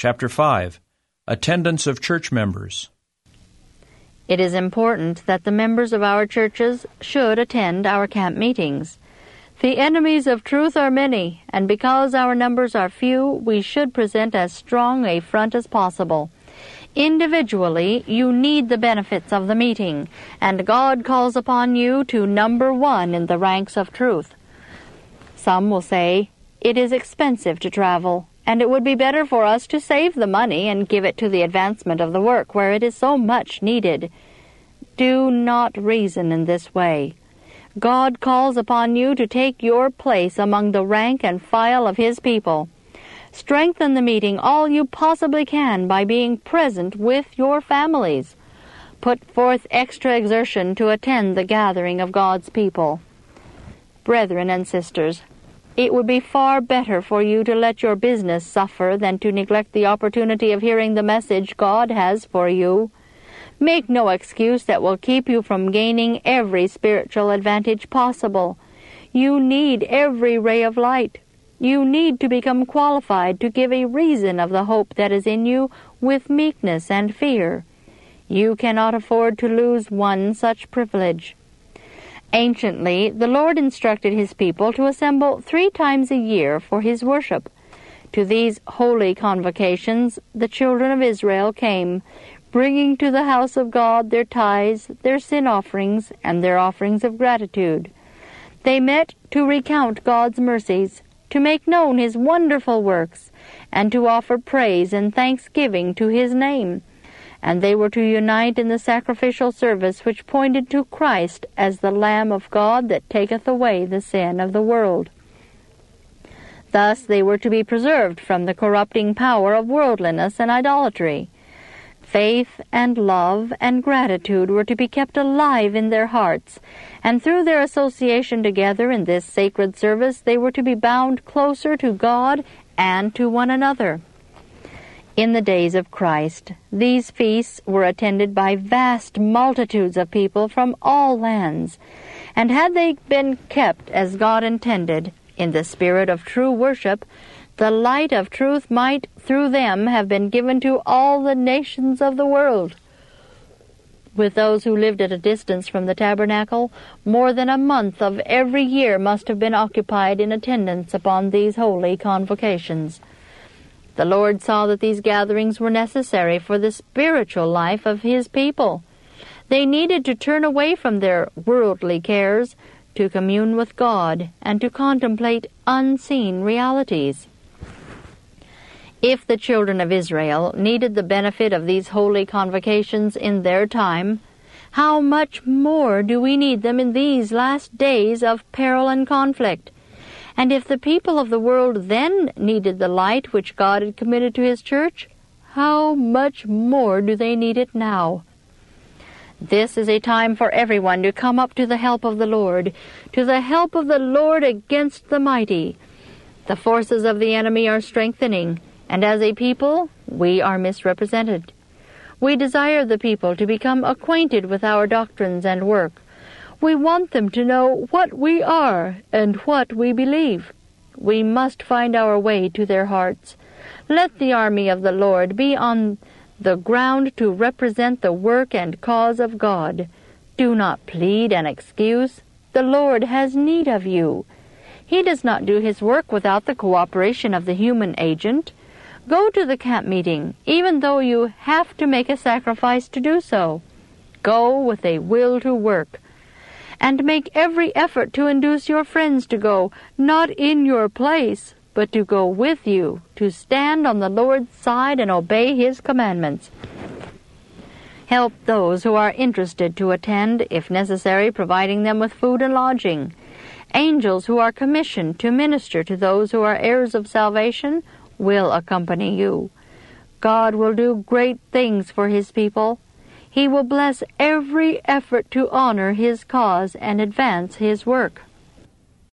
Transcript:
Chapter 5. Attendance of Church Members. It is important that the members of our churches should attend our camp meetings. The enemies of truth are many, and because our numbers are few, we should present as strong a front as possible. Individually, you need the benefits of the meeting, and God calls upon you to number one in the ranks of truth. Some will say, it is expensive to travel, and it would be better for us to save the money and give it to the advancement of the work where it is so much needed. Do not reason in this way. God calls upon you to take your place among the rank and file of His people. Strengthen the meeting all you possibly can by being present with your families. Put forth extra exertion to attend the gathering of God's people. Brethren and sisters, it would be far better for you to let your business suffer than to neglect the opportunity of hearing the message God has for you. Make no excuse that will keep you from gaining every spiritual advantage possible. You need every ray of light. You need to become qualified to give a reason of the hope that is in you with meekness and fear. You cannot afford to lose one such privilege. Anciently, the Lord instructed His people to assemble 3 times a year for His worship. To these holy convocations the children of Israel came, bringing to the house of God their tithes, their sin offerings, and their offerings of gratitude. They met to recount God's mercies, to make known His wonderful works, and to offer praise and thanksgiving to His name. And they were to unite in the sacrificial service which pointed to Christ as the Lamb of God that taketh away the sin of the world. Thus they were to be preserved from the corrupting power of worldliness and idolatry. Faith and love and gratitude were to be kept alive in their hearts, and through their association together in this sacred service they were to be bound closer to God and to one another. In the days of Christ, these feasts were attended by vast multitudes of people from all lands, and had they been kept as God intended, in the spirit of true worship, the light of truth might, through them, have been given to all the nations of the world. With those who lived at a distance from the tabernacle, more than a month of every year must have been occupied in attendance upon these holy convocations. The Lord saw that these gatherings were necessary for the spiritual life of His people. They needed to turn away from their worldly cares, to commune with God, and to contemplate unseen realities. If the children of Israel needed the benefit of these holy convocations in their time, how much more do we need them in these last days of peril and conflict? And if the people of the world then needed the light which God had committed to His church, how much more do they need it now? This is a time for everyone to come up to the help of the Lord, to the help of the Lord against the mighty. The forces of the enemy are strengthening, and as a people, we are misrepresented. We desire the people to become acquainted with our doctrines and work. We want them to know what we are and what we believe. We must find our way to their hearts. Let the army of the Lord be on the ground to represent the work and cause of God. Do not plead an excuse. The Lord has need of you. He does not do His work without the cooperation of the human agent. Go to the camp meeting, even though you have to make a sacrifice to do so. Go with a will to work. And make every effort to induce your friends to go, not in your place, but to go with you, to stand on the Lord's side and obey His commandments. Help those who are interested to attend, if necessary, providing them with food and lodging. Angels who are commissioned to minister to those who are heirs of salvation will accompany you. God will do great things for His people. He will bless every effort to honor His cause and advance His work.